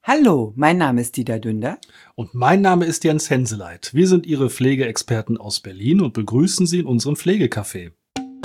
Hallo, mein Name ist Dieter Dünder. Und mein Name ist Jens Henseleit. Wir sind Ihre Pflegeexperten aus Berlin und begrüßen Sie in unserem Pflegecafé.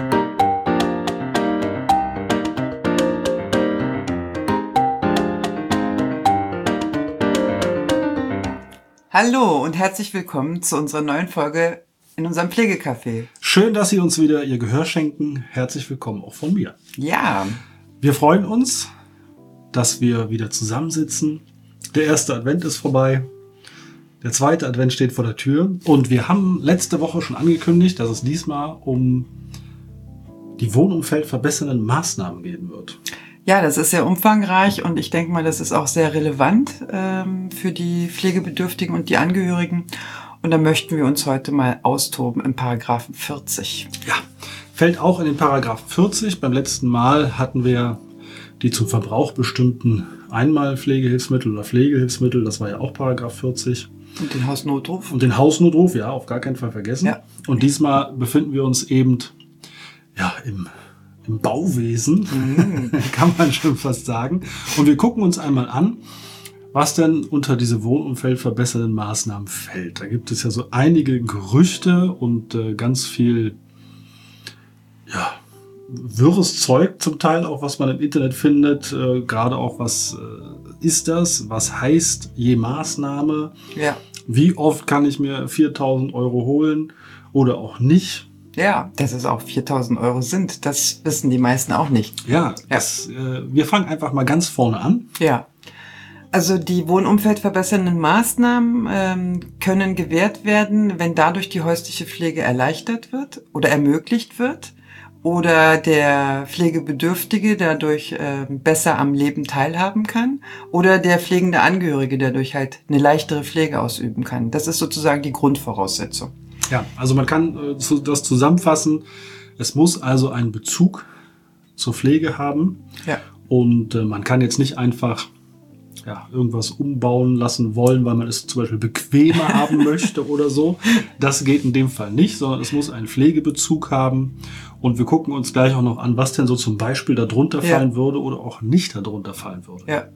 Hallo und herzlich willkommen zu unserer neuen Folge in unserem Pflegecafé. Schön, dass Sie uns wieder Ihr Gehör schenken. Herzlich willkommen auch von mir. Ja. Wir freuen uns, dass wir wieder zusammensitzen. Der erste Advent ist vorbei. Der zweite Advent steht vor der Tür. Und wir haben letzte Woche schon angekündigt, dass es diesmal um die wohnumfeldverbessernden Maßnahmen gehen wird. Ja, das ist sehr umfangreich und ich denke mal, das ist auch sehr relevant für die Pflegebedürftigen und die Angehörigen. Und da möchten wir uns heute mal austoben im Paragraphen 40. Ja, fällt auch in den Paragraphen 40. Beim letzten Mal hatten wir die zum Verbrauch bestimmten Einmalpflegehilfsmittel oder Pflegehilfsmittel. Das war ja auch Paragraph 40. Und den Hausnotruf. Und den Hausnotruf, ja, auf gar keinen Fall vergessen. Ja. Und diesmal befinden wir uns eben ja, im Bauwesen, kann man schon fast sagen. Und wir gucken uns einmal an, was denn unter diese wohnumfeldverbessernden Maßnahmen fällt. Da gibt es ja so einige Gerüchte und ganz viel wirres Zeug zum Teil auch, was man im Internet findet. Gerade auch, was ist das? Was heißt je Maßnahme? Ja. Wie oft kann ich mir 4.000 Euro holen oder auch nicht? Ja, dass es auch 4.000 Euro sind, das wissen die meisten auch nicht. Ja. Wir fangen einfach mal ganz vorne an. Ja. Also die wohnumfeldverbessernden Maßnahmen können gewährt werden, wenn dadurch die häusliche Pflege erleichtert wird oder ermöglicht wird oder der Pflegebedürftige dadurch besser am Leben teilhaben kann oder der pflegende Angehörige dadurch halt eine leichtere Pflege ausüben kann. Das ist sozusagen die Grundvoraussetzung. Ja, also man kann das zusammenfassen. Es muss also einen Bezug zur Pflege haben. Ja. Und man kann jetzt nicht einfach irgendwas umbauen lassen wollen, weil man es zum Beispiel bequemer haben möchte oder so. Das geht in dem Fall nicht, sondern es muss einen Pflegebezug haben. Und wir gucken uns gleich auch noch an, was denn so zum Beispiel darunter fallen würde oder auch nicht darunter fallen würde. Ja.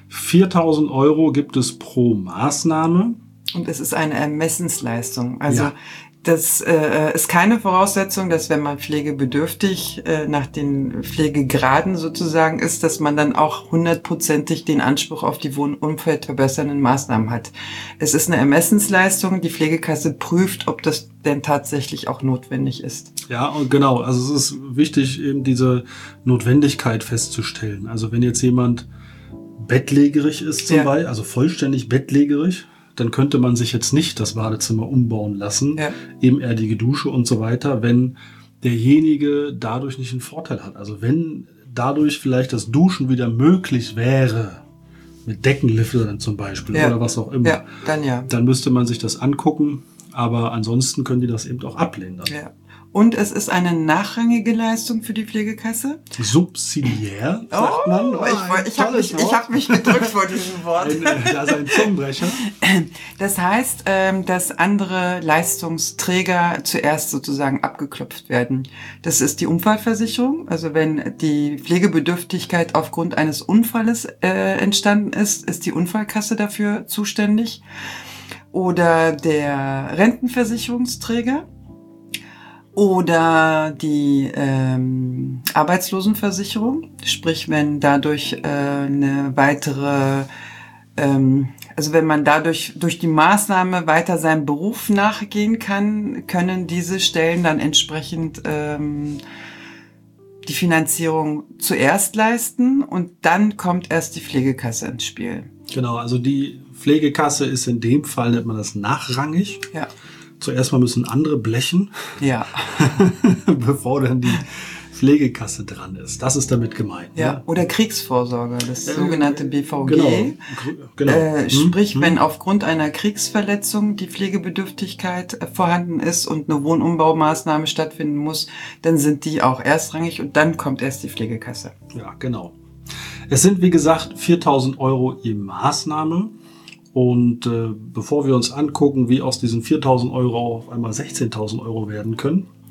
4.000 Euro gibt es pro Maßnahme. Und es ist eine Ermessensleistung. Also das ist keine Voraussetzung, dass wenn man pflegebedürftig nach den Pflegegraden sozusagen ist, dass man dann auch 100%ig den Anspruch auf die wohnumfeldverbessernden Maßnahmen hat. Es ist eine Ermessensleistung. Die Pflegekasse prüft, ob das denn tatsächlich auch notwendig ist. Ja, und genau. Also es ist wichtig, eben diese Notwendigkeit festzustellen. Also wenn jetzt jemand bettlägerig ist zum Beispiel, also vollständig bettlägerig, dann könnte man sich jetzt nicht das Badezimmer umbauen lassen, ebenerdige Dusche und so weiter, wenn derjenige dadurch nicht einen Vorteil hat. Also wenn dadurch vielleicht das Duschen wieder möglich wäre, mit Deckenliftern zum Beispiel oder was auch immer, dann müsste man sich das angucken, aber ansonsten können die das eben auch ablehnen. Dann. Ja. Und es ist eine nachrangige Leistung für die Pflegekasse. Subsidiär, sagt man. Ich hab mich gedrückt vor diesem Wort. Das ist ein Zungenbrecher. Das heißt, dass andere Leistungsträger zuerst sozusagen abgeklopft werden. Das ist die Unfallversicherung. Also wenn die Pflegebedürftigkeit aufgrund eines Unfalles entstanden ist, ist die Unfallkasse dafür zuständig. Oder der Rentenversicherungsträger. Oder die Arbeitslosenversicherung, sprich wenn dadurch eine weitere, also wenn man dadurch durch die Maßnahme weiter seinem Beruf nachgehen kann, können diese Stellen dann entsprechend die Finanzierung zuerst leisten und dann kommt erst die Pflegekasse ins Spiel. Genau, also die Pflegekasse ist in dem Fall, nennt man das nachrangig. Ja. Zuerst mal müssen andere blechen, bevor dann die Pflegekasse dran ist. Das ist damit gemeint. Ja, ne? Oder Kriegsvorsorge, das sogenannte BVG. Genau. Sprich, wenn aufgrund einer Kriegsverletzung die Pflegebedürftigkeit vorhanden ist und eine Wohnumbaumaßnahme stattfinden muss, dann sind die auch erstrangig und dann kommt erst die Pflegekasse. Ja, genau. Es sind, wie gesagt, 4.000 Euro je Maßnahme. Und bevor wir uns angucken, wie aus diesen 4.000 Euro auf einmal 16.000 Euro werden können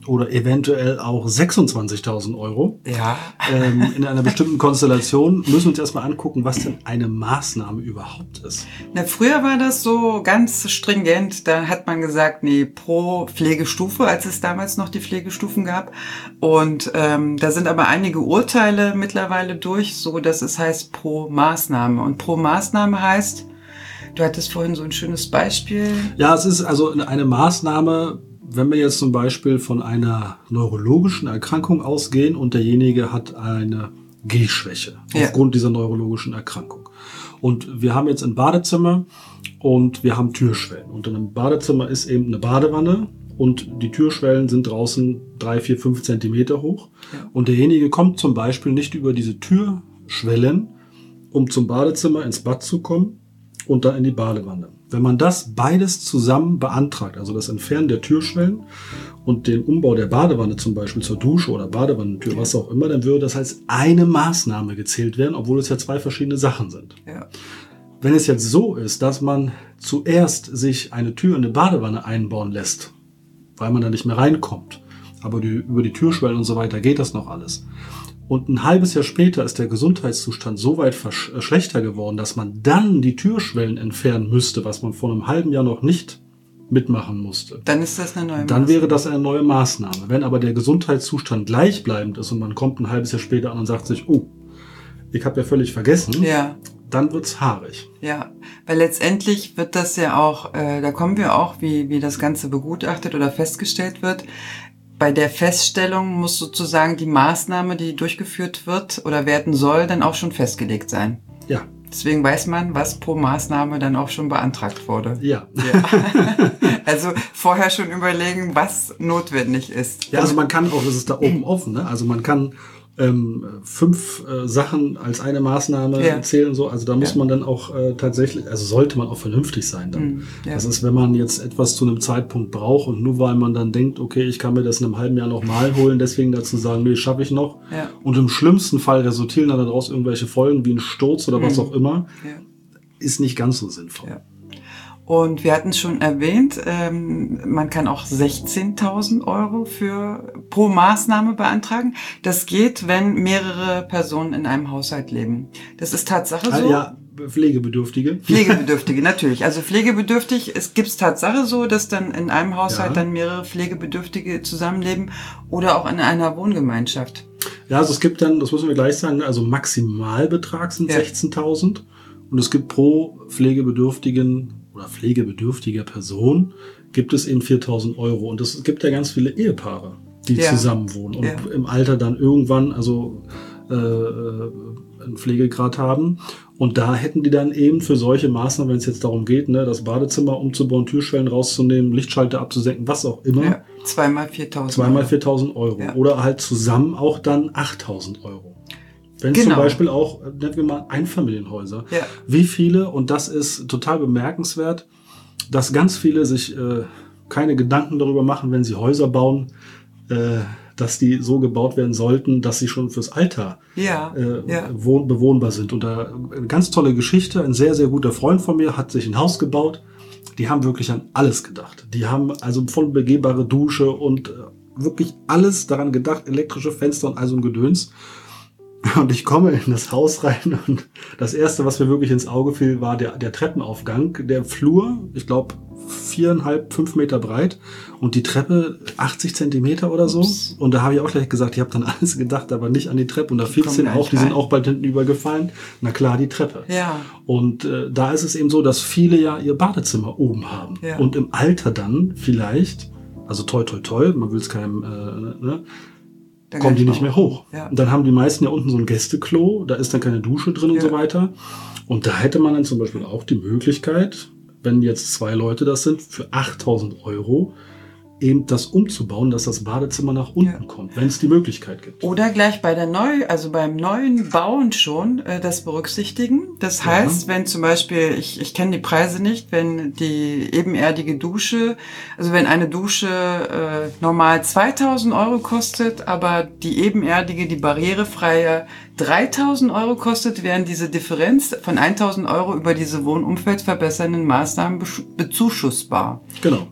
oder eventuell auch 26.000 Euro. Ja. In einer bestimmten Konstellation müssen wir uns erstmal angucken, was denn eine Maßnahme überhaupt ist. Na, früher war das so ganz stringent. Da hat man gesagt, nee, pro Pflegestufe, als es damals noch die Pflegestufen gab. Und da sind aber einige Urteile mittlerweile durch, so dass es heißt pro Maßnahme. Und pro Maßnahme heißt, du hattest vorhin so ein schönes Beispiel. Ja, es ist also eine Maßnahme, wenn wir jetzt zum Beispiel von einer neurologischen Erkrankung ausgehen und derjenige hat eine Gehschwäche aufgrund dieser neurologischen Erkrankung. Und wir haben jetzt ein Badezimmer und wir haben Türschwellen. Und in einem Badezimmer ist eben eine Badewanne und die Türschwellen sind draußen 3, 4, 5 Zentimeter hoch. Ja. Und derjenige kommt zum Beispiel nicht über diese Türschwellen, um zum Badezimmer ins Bad zu kommen und dann in die Badewanne. Wenn man das beides zusammen beantragt, also das Entfernen der Türschwellen und den Umbau der Badewanne zum Beispiel zur Dusche oder Badewannentür, was auch immer, dann würde das als eine Maßnahme gezählt werden, obwohl es ja 2 verschiedene Sachen sind. Ja. Wenn es jetzt so ist, dass man zuerst sich eine Tür in eine Badewanne einbauen lässt, weil man da nicht mehr reinkommt, aber über die Türschwellen und so weiter geht das noch alles. Und ein halbes Jahr später ist der Gesundheitszustand so weit schlechter geworden, dass man dann die Türschwellen entfernen müsste, was man vor einem halben Jahr noch nicht mitmachen musste. Dann ist das eine neue Maßnahme. Dann wäre das eine neue Maßnahme. Wenn aber der Gesundheitszustand gleichbleibend ist und man kommt ein halbes Jahr später an und sagt sich, oh, ich habe ja völlig vergessen, dann wird's haarig. Ja, weil letztendlich wird das ja auch, da kommen wir auch, wie das Ganze begutachtet oder festgestellt wird. Bei der Feststellung muss sozusagen die Maßnahme, die durchgeführt wird oder werden soll, dann auch schon festgelegt sein. Ja. Deswegen weiß man, was pro Maßnahme dann auch schon beantragt wurde. Ja. Also vorher schon überlegen, was notwendig ist. Ja, also man kann auch, das ist da oben offen, ne? Also man kann 5 Sachen als eine Maßnahme zählen, so. Also da muss man dann auch tatsächlich, also sollte man auch vernünftig sein dann. Das ist, wenn man jetzt etwas zu einem Zeitpunkt braucht und nur weil man dann denkt, okay, ich kann mir das in einem halben Jahr nochmal holen, deswegen dazu sagen, nee, schaffe ich noch. Ja. Und im schlimmsten Fall resultieren dann daraus irgendwelche Folgen wie ein Sturz oder was auch immer, ist nicht ganz so sinnvoll. Ja. Und wir hatten es schon erwähnt, man kann auch 16.000 Euro pro Maßnahme beantragen. Das geht, wenn mehrere Personen in einem Haushalt leben. Das ist Tatsache so. Ja, Pflegebedürftige. Pflegebedürftige, natürlich. Also pflegebedürftig, es gibt's Tatsache so, dass dann in einem Haushalt dann mehrere Pflegebedürftige zusammenleben oder auch in einer Wohngemeinschaft. Ja, also es gibt dann, das müssen wir gleich sagen, also Maximalbetrag sind 16.000 und es gibt pro Pflegebedürftigen oder pflegebedürftiger Person gibt es eben 4.000 Euro. Und es gibt ja ganz viele Ehepaare, die zusammenwohnen und im Alter dann irgendwann einen Pflegegrad haben. Und da hätten die dann eben für solche Maßnahmen, wenn es jetzt darum geht, ne, das Badezimmer umzubauen, Türschwellen rauszunehmen, Lichtschalter abzusenken, was auch immer. Ja, 2x4.000 4.000 Euro. Ja. Oder halt zusammen auch dann 8.000 Euro. Wenn zum Beispiel auch, nennen wir mal Einfamilienhäuser. Ja. Wie viele, und das ist total bemerkenswert, dass ganz viele sich keine Gedanken darüber machen, wenn sie Häuser bauen, dass die so gebaut werden sollten, dass sie schon fürs Alter bewohnbar sind. Und da eine ganz tolle Geschichte, ein sehr, sehr guter Freund von mir hat sich ein Haus gebaut. Die haben wirklich an alles gedacht. Die haben also voll begehbare Dusche und wirklich alles daran gedacht, elektrische Fenster und all so ein Gedöns. Und ich komme in das Haus rein und das Erste, was mir wirklich ins Auge fiel, war der Treppenaufgang, der Flur, ich glaube 4,5, 5 Meter breit und die Treppe 80 Zentimeter oder so. Ups. Und da habe ich auch gleich gesagt, ich habe dann alles gedacht, aber nicht an die Treppe. Und da fiel es denen auf, die sind auch bald hinten übergefallen. Na klar, die Treppe. Ja. Und da ist es eben so, dass viele ja ihr Badezimmer oben haben. Ja. Und im Alter dann vielleicht, also toi, toi, toi, man will es keinem, dann kommen die nicht mehr hoch. Ja. Und dann haben die meisten ja unten so ein Gästeklo, da ist dann keine Dusche drin und so weiter. Und da hätte man dann zum Beispiel auch die Möglichkeit, wenn jetzt 2 Leute das sind, für 8.000 Euro eben das umzubauen, dass das Badezimmer nach unten kommt, wenn es die Möglichkeit gibt. Oder gleich beim neuen Bauen schon das berücksichtigen. Das heißt, wenn zum Beispiel, ich kenne die Preise nicht, wenn die ebenerdige Dusche, also wenn eine Dusche normal 2.000 Euro kostet, aber die ebenerdige, die barrierefreie 3.000 Euro kostet, wären diese Differenz von 1.000 Euro über diese wohnumfeldverbessernden Maßnahmen bezuschussbar. Genau.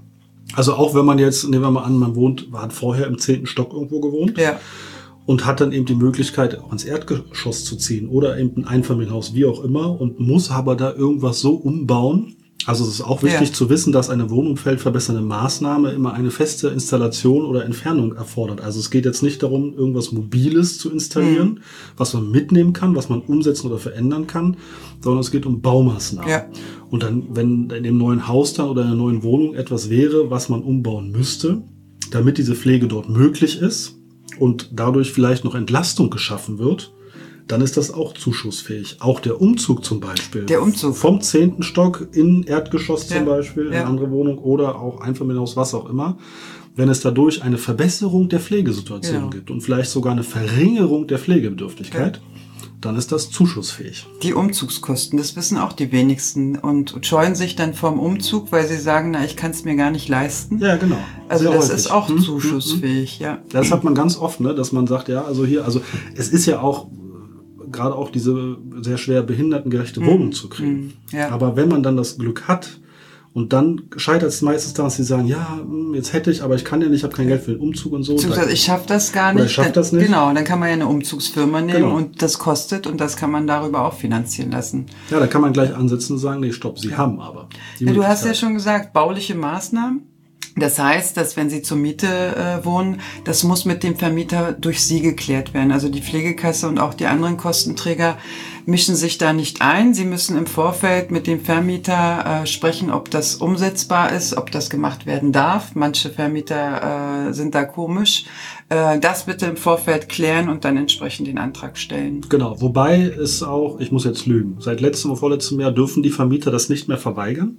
Also auch wenn man jetzt, nehmen wir mal an, hat vorher im 10. Stock irgendwo gewohnt. Ja. Und hat dann eben die Möglichkeit, auch ins Erdgeschoss zu ziehen oder eben ein Einfamilienhaus, wie auch immer, und muss aber da irgendwas so umbauen. Also es ist auch wichtig zu wissen, dass eine wohnumfeldverbessernde Maßnahme immer eine feste Installation oder Entfernung erfordert. Also es geht jetzt nicht darum, irgendwas Mobiles zu installieren, was man mitnehmen kann, was man umsetzen oder verändern kann, sondern es geht um Baumaßnahmen. Ja. Und dann, wenn in dem neuen Haus dann oder in der neuen Wohnung etwas wäre, was man umbauen müsste, damit diese Pflege dort möglich ist, und dadurch vielleicht noch Entlastung geschaffen wird, dann ist das auch zuschussfähig. Auch der Umzug zum Beispiel. Der Umzug. Vom 10. Stock in Erdgeschoss zum Beispiel, in andere Wohnung oder auch Einfamilienhaus, was auch immer. Wenn es dadurch eine Verbesserung der Pflegesituation gibt und vielleicht sogar eine Verringerung der Pflegebedürftigkeit, dann ist das zuschussfähig. Die Umzugskosten, das wissen auch die wenigsten und scheuen sich dann vom Umzug, weil sie sagen, na, ich kann es mir gar nicht leisten. Ja, genau. Also das ist auch zuschussfähig, ja. Das hat man ganz oft, ne, dass man sagt, ja, also es ist ja auch gerade auch diese sehr schwer behindertengerechte Wohnung zu kriegen. Ja. Aber wenn man dann das Glück hat, und dann scheitert es meistens daran, dass sie sagen, ja, jetzt hätte ich, aber ich kann ja nicht, ich habe kein Geld für den Umzug und so. Ich schaffe das gar nicht. Oder ich schaffe das nicht. Genau, dann kann man ja eine Umzugsfirma nehmen und das kostet und das kann man darüber auch finanzieren lassen. Ja, da kann man gleich ansetzen und sagen, nee, stopp, Sie haben aber die Du hast ja schon gesagt, bauliche Maßnahmen. Das heißt, dass wenn Sie zur Miete wohnen, das muss mit dem Vermieter durch Sie geklärt werden. Also die Pflegekasse und auch die anderen Kostenträger mischen sich da nicht ein. Sie müssen im Vorfeld mit dem Vermieter sprechen, ob das umsetzbar ist, ob das gemacht werden darf. Manche Vermieter sind da komisch. Das bitte im Vorfeld klären und dann entsprechend den Antrag stellen. Genau, wobei es auch, ich muss jetzt lügen, seit letztem oder vorletztem Jahr dürfen die Vermieter das nicht mehr verweigern.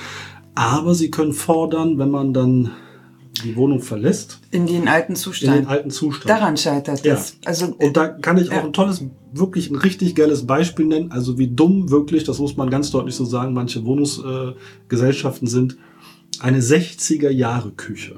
Aber sie können fordern, wenn man dann die Wohnung verlässt. In den alten Zustand. In den alten Zustand. Daran scheitert es. Ja. Also, und da kann ich auch ein tolles, wirklich ein richtig geiles Beispiel nennen. Also wie dumm wirklich, das muss man ganz deutlich so sagen, manche Wohnungsgesellschaften sind. Eine 60er-Jahre-Küche.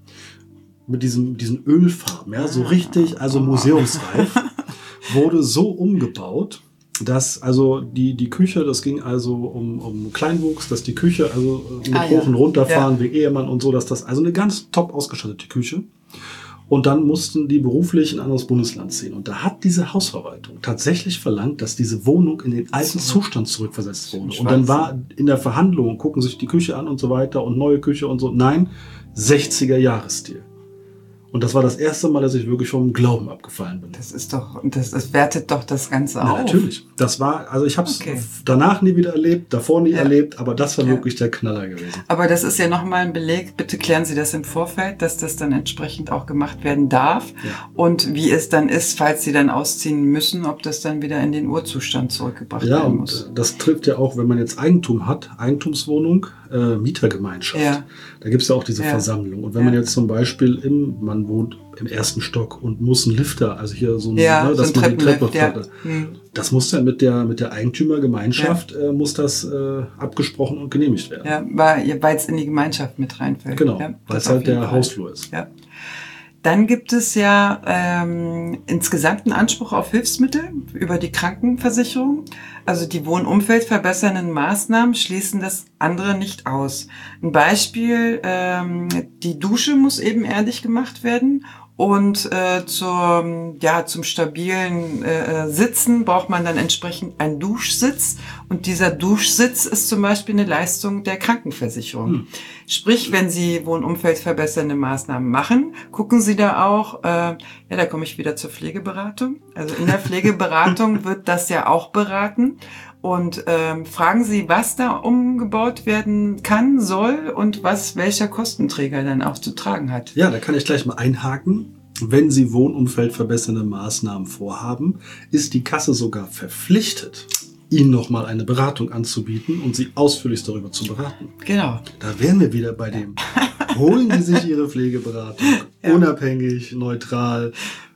Mit diesen Ölfarben, ja, so richtig, also museumsreif, wurde so umgebaut, dass also die Küche, das ging also um Kleinwuchs, dass die Küche also mit hoch und runterfahren wie Ehemann und so, dass das also eine ganz top ausgestattete Küche. Und dann mussten die beruflich in ein anderes Bundesland ziehen. Und da hat diese Hausverwaltung tatsächlich verlangt, dass diese Wohnung in den alten Zustand zurückversetzt wurde. Und dann war in der Verhandlung, gucken sich die Küche an und so weiter und neue Küche und so. Nein, 60er-Jahresstil. Und das war das erste Mal, dass ich wirklich vom Glauben abgefallen bin. Das wertet doch das Ganze auf. Natürlich. Das war, also ich habe es danach nie wieder erlebt, davor nie erlebt, aber das war wirklich der Knaller gewesen. Aber das ist ja nochmal ein Beleg, bitte klären Sie das im Vorfeld, dass das dann entsprechend auch gemacht werden darf. Ja. Und wie es dann ist, falls Sie dann ausziehen müssen, ob das dann wieder in den Urzustand zurückgebracht werden muss. Ja, und das trifft ja auch, wenn man jetzt Eigentum hat, Eigentumswohnung, Mietergemeinschaft. Ja. Da gibt's ja auch diese Versammlung. Und wenn man jetzt zum Beispiel man wohnt im 1. Stock und muss einen Lifter, also hier so dass man die Treppe das muss dann mit der Eigentümergemeinschaft muss das abgesprochen und genehmigt werden. Ja, weil es in die Gemeinschaft mit reinfällt. Genau, weil es halt der Hausflur ist. Ja. Dann gibt es ja insgesamt einen Anspruch auf Hilfsmittel über die Krankenversicherung. Also die wohnumfeldverbessernden Maßnahmen schließen das andere nicht aus. Ein Beispiel, die Dusche muss ebenerdig gemacht werden. Und zum stabilen Sitzen braucht man dann entsprechend einen Duschsitz. Und dieser Duschsitz ist zum Beispiel eine Leistung der Krankenversicherung. Sprich, wenn Sie wohnumfeldverbessernde Maßnahmen machen, gucken Sie da auch, da komme ich wieder zur Pflegeberatung. Also in der Pflegeberatung wird das ja auch beraten. Und fragen Sie, was da umgebaut werden kann, soll und welcher Kostenträger dann auch zu tragen hat. Ja, da kann ich gleich mal einhaken. Wenn Sie wohnumfeldverbessernde Maßnahmen vorhaben, ist die Kasse sogar verpflichtet, Ihnen nochmal eine Beratung anzubieten und Sie ausführlich darüber zu beraten. Genau. Da wären wir wieder bei dem. Holen Sie sich Ihre Pflegeberatung unabhängig, neutral,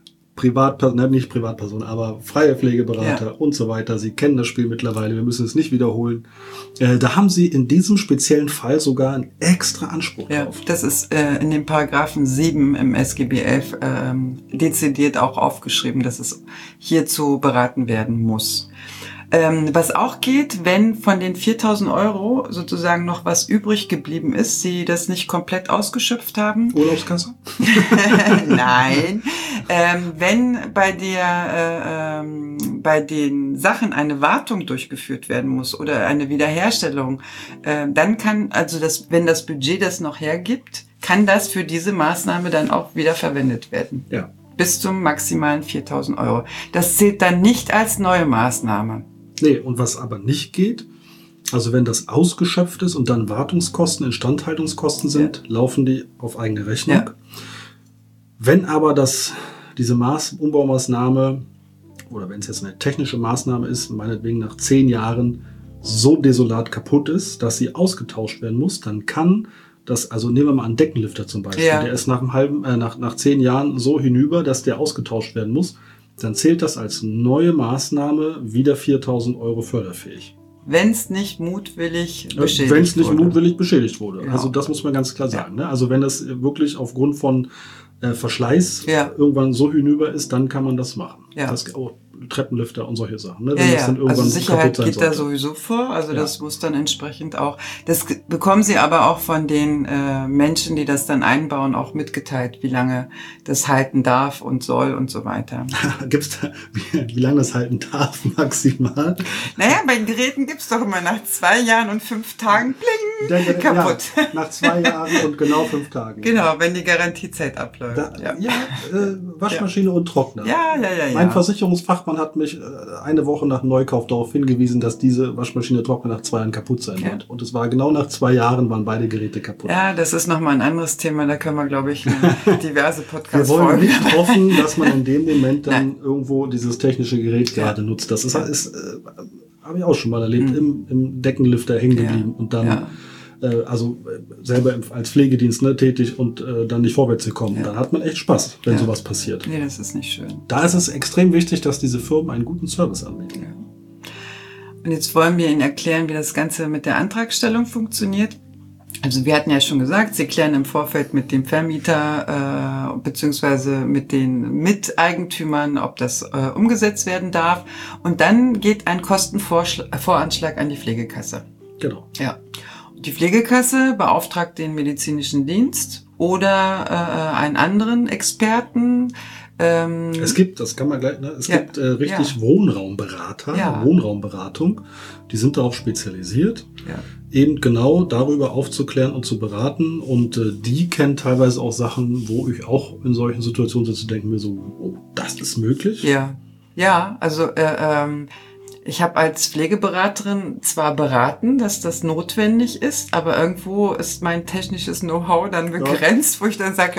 nicht Privatperson, aber freie Pflegeberater und so weiter. Sie kennen das Spiel mittlerweile, wir müssen es nicht wiederholen. Da haben Sie in diesem speziellen Fall sogar einen extra Anspruch drauf. Das ist in dem Paragraphen 7 im SGB 11 dezidiert auch aufgeschrieben, dass es hierzu beraten werden muss. Was auch geht, wenn von den 4.000 Euro sozusagen noch was übrig geblieben ist, Sie das nicht komplett ausgeschöpft haben. Urlaubskasse? Nein. Wenn bei den Sachen eine Wartung durchgeführt werden muss oder eine Wiederherstellung, dann kann, also wenn das Budget das noch hergibt, kann das für diese Maßnahme dann auch wieder verwendet werden. Ja. Bis zum maximalen 4.000 Euro. Das zählt dann nicht als neue Maßnahme. Nee, und was aber nicht geht, also wenn das ausgeschöpft ist und dann Wartungskosten, Instandhaltungskosten sind, laufen die auf eigene Rechnung. Ja. Wenn aber diese Umbaumaßnahme oder wenn es jetzt eine technische Maßnahme ist, meinetwegen nach 10 Jahren so desolat kaputt ist, dass sie ausgetauscht werden muss, dann kann das, also nehmen wir mal einen Deckenlüfter zum Beispiel, der ist nach 10 Jahren so hinüber, dass der ausgetauscht werden muss, dann zählt das als neue Maßnahme wieder 4.000 Euro förderfähig. Wenn es nicht mutwillig beschädigt wurde. Genau. Also das muss man ganz klar sagen. Ne? Also wenn das wirklich aufgrund von Verschleiß irgendwann so hinüber ist, dann kann man das machen. Ja. Treppenlifter und solche Sachen. Ne? Wenn das dann also Sicherheit geht sollte. da sowieso vor. Also das muss dann entsprechend auch, das bekommen Sie aber auch von den Menschen, die das dann einbauen, auch mitgeteilt, wie lange das halten darf und soll und so weiter. Gibt's da, wie lange das halten darf maximal? Naja, bei Geräten gibt's doch immer nach 2 Jahren und 5 Tagen, bling, kaputt. Ja, nach 2 Jahren und genau 5 Tagen. Genau, wenn die Garantiezeit abläuft. Waschmaschine und Trockner. Ja. Mein Versicherungsfachmann hat mich eine Woche nach Neukauf darauf hingewiesen, dass diese Waschmaschine Trockner nach 2 Jahren kaputt sein wird. Und es war genau nach 2 Jahren waren beide Geräte kaputt. Ja, das ist nochmal ein anderes Thema. Da können wir, glaube ich, diverse Podcasts Wir wollen nicht hoffen, dass man in dem Moment dann irgendwo dieses technische Gerät gerade nutzt. Das ist habe ich auch schon mal erlebt, im Deckenlifter hängen geblieben und dann selber als Pflegedienst tätig und dann nicht vorwärts gekommen. Dann hat man echt Spaß, wenn sowas passiert. Nee, das ist nicht schön. Da ist es extrem wichtig, dass diese Firmen einen guten Service anbieten. Ja. Und jetzt wollen wir Ihnen erklären, wie das Ganze mit der Antragstellung funktioniert. Also wir hatten ja schon gesagt, Sie klären im Vorfeld mit dem Vermieter beziehungsweise mit den Miteigentümern, ob das umgesetzt werden darf. Und dann geht ein Kostenvoranschlag an die Pflegekasse. Genau. Ja. Die Pflegekasse beauftragt den medizinischen Dienst oder einen anderen Experten. Es gibt, das kann man gleich, gibt richtig Wohnraumberater, Wohnraumberatung. Die sind da auch spezialisiert, eben genau darüber aufzuklären und zu beraten. Und die kennen teilweise auch Sachen, wo ich auch in solchen Situationen sitze, denken mir so, oh, das ist möglich? Ja, also ich habe als Pflegeberaterin zwar beraten, dass das notwendig ist, aber irgendwo ist mein technisches Know-how dann begrenzt, wo ich dann sage,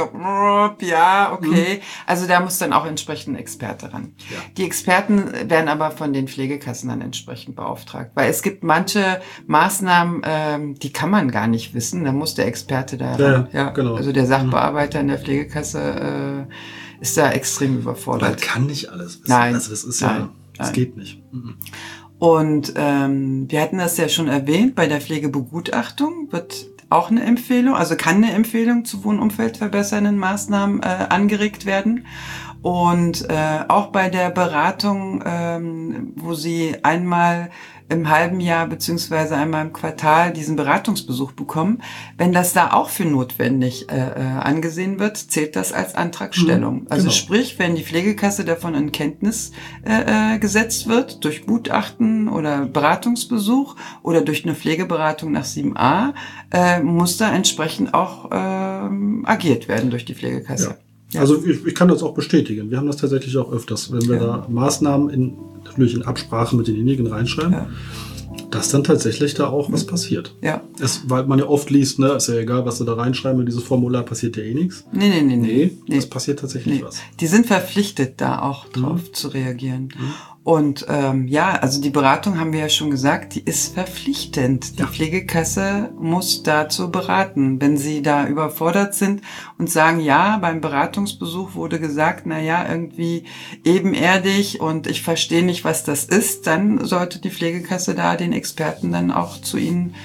okay. Also da muss dann auch entsprechend ein Experte ran. Ja. Die Experten werden aber von den Pflegekassen dann entsprechend beauftragt, weil es gibt manche Maßnahmen, die kann man gar nicht wissen, da muss der Experte da ran. Ja, genau. Also der Sachbearbeiter in der Pflegekasse ist da extrem überfordert. Man kann nicht alles wissen. Nein. Also das ist das geht nicht. Und wir hatten das ja schon erwähnt, bei der Pflegebegutachtung wird auch eine Empfehlung, also kann eine Empfehlung zu wohnumfeldverbessernden Maßnahmen angeregt werden. Und auch bei der Beratung, wo Sie einmal im halben Jahr beziehungsweise einmal im Quartal diesen Beratungsbesuch bekommen, wenn das da auch für notwendig angesehen wird, zählt das als Antragstellung. Also sprich, wenn die Pflegekasse davon in Kenntnis gesetzt wird, durch Gutachten oder Beratungsbesuch oder durch eine Pflegeberatung nach 7a, muss da entsprechend auch agiert werden durch die Pflegekasse. Ja. Also ich kann das auch bestätigen. Wir haben das tatsächlich auch öfters, wenn wir da Maßnahmen natürlich in Absprache mit denjenigen reinschreiben, dass dann tatsächlich da auch was passiert. Ja. Weil man ja oft liest, ist ja egal, was sie da reinschreiben, in dieses Formular passiert ja eh nichts. Nee. Es passiert tatsächlich was. Die sind verpflichtet, da auch drauf zu reagieren. Und also die Beratung, haben wir ja schon gesagt, die ist verpflichtend. Die Pflegekasse muss dazu beraten. Wenn Sie da überfordert sind und sagen, beim Beratungsbesuch wurde gesagt, irgendwie ebenerdig und ich verstehe nicht, was das ist, dann sollte die Pflegekasse da den Experten dann auch zu Ihnen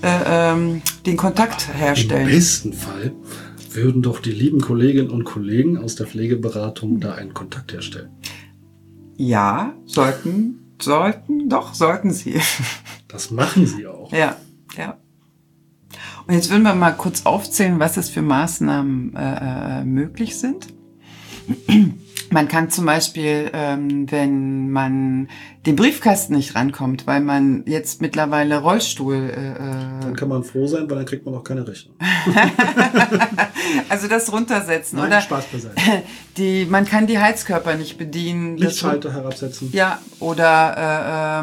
den Kontakt herstellen. Im besten Fall würden doch die lieben Kolleginnen und Kollegen aus der Pflegeberatung da einen Kontakt herstellen. Ja, sollten sollten sie. Das machen sie auch. Ja. Und jetzt würden wir mal kurz aufzählen, was es für Maßnahmen möglich sind. Man kann zum Beispiel, wenn man den Briefkasten nicht rankommt, weil man jetzt mittlerweile Rollstuhl... Dann kann man froh sein, weil dann kriegt man auch keine Rechnung. Also das runtersetzen. Nein, oder Spaß beiseite. Man kann die Heizkörper nicht bedienen. Lichtschalter herabsetzen. Ja, oder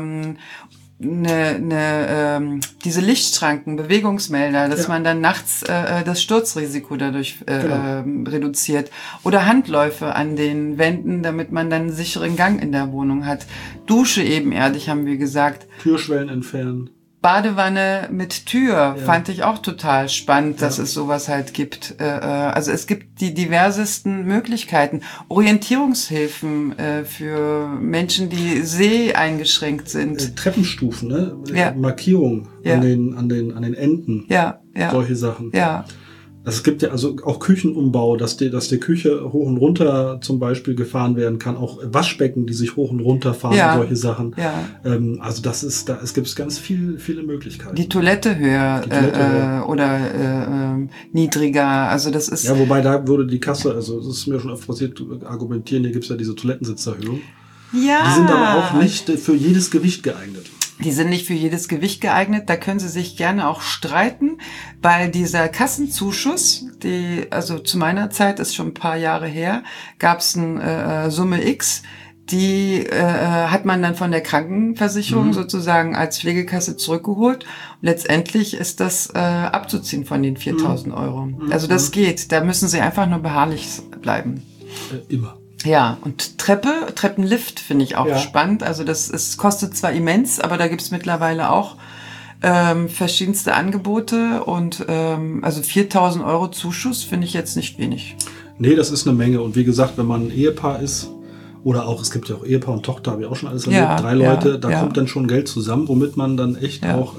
diese Lichtschranken, Bewegungsmelder, dass man dann nachts das Sturzrisiko dadurch reduziert. Oder Handläufe an den Wänden, damit man dann einen sicheren Gang in der Wohnung hat. Dusche ebenerdig, haben wir gesagt. Türschwellen entfernen. Badewanne mit Tür fand ich auch total spannend, dass es sowas halt gibt. Also es gibt die diversesten Möglichkeiten. Orientierungshilfen für Menschen, die seheingeschränkt sind. Treppenstufen, ne? Markierung an den Enden. Ja. Solche Sachen. Ja. Also es gibt ja also auch Küchenumbau, dass die Küche hoch und runter zum Beispiel gefahren werden kann, auch Waschbecken, die sich hoch und runter fahren, solche Sachen. Ja. Also es gibt ganz viele Möglichkeiten. Die Toilette höher, oder niedriger, also das ist... Ja, wobei da würde die Kasse, also das ist mir schon oft passiert, argumentieren, hier gibt's ja diese Toilettensitzerhöhung. Ja. Die sind aber auch nicht für jedes Gewicht geeignet. Die sind nicht für jedes Gewicht geeignet. Da können Sie sich gerne auch streiten, weil dieser Kassenzuschuss, also zu meiner Zeit, ist schon ein paar Jahre her, gab es eine Summe X, die hat man dann von der Krankenversicherung sozusagen als Pflegekasse zurückgeholt. Letztendlich ist das abzuziehen von den 4.000 Euro. Also das geht. Da müssen Sie einfach nur beharrlich bleiben. Immer. Ja, und Treppenlift finde ich auch spannend. Also es kostet zwar immens, aber da gibt's mittlerweile auch verschiedenste Angebote und also 4.000 Euro Zuschuss finde ich jetzt nicht wenig. Nee, das ist eine Menge. Und wie gesagt, wenn man ein Ehepaar ist oder auch, es gibt ja auch Ehepaar und Tochter, habe ich auch schon alles erlebt, 3 Leute, da kommt dann schon Geld zusammen, womit man dann echt auch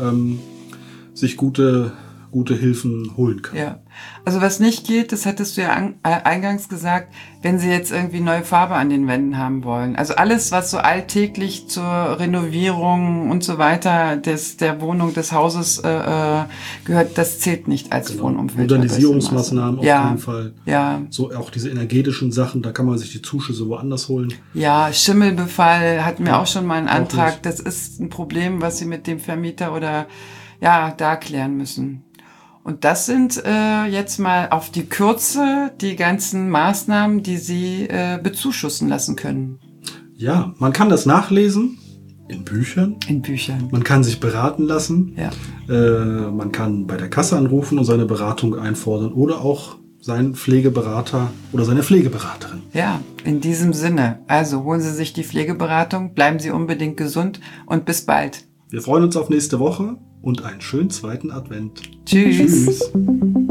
sich gute Hilfen holen kann. Ja, also was nicht geht, das hattest du ja eingangs gesagt, wenn Sie jetzt irgendwie neue Farbe an den Wänden haben wollen. Also alles, was so alltäglich zur Renovierung und so weiter der Wohnung, des Hauses gehört, das zählt nicht als Wohnumfeld. Modernisierungsmaßnahmen auf jeden Fall. Ja. So auch diese energetischen Sachen, da kann man sich die Zuschüsse woanders holen. Ja, Schimmelbefall hatten wir auch schon mal einen Antrag. Das ist ein Problem, was Sie mit dem Vermieter oder da klären müssen. Und das sind jetzt mal auf die Kürze die ganzen Maßnahmen, die Sie bezuschussen lassen können. Ja, man kann das nachlesen in Büchern. Man kann sich beraten lassen. Ja. Man kann bei der Kasse anrufen und seine Beratung einfordern oder auch seinen Pflegeberater oder seine Pflegeberaterin. Ja, in diesem Sinne. Also holen Sie sich die Pflegeberatung, bleiben Sie unbedingt gesund und bis bald. Wir freuen uns auf nächste Woche und einen schönen zweiten Advent. Tschüss.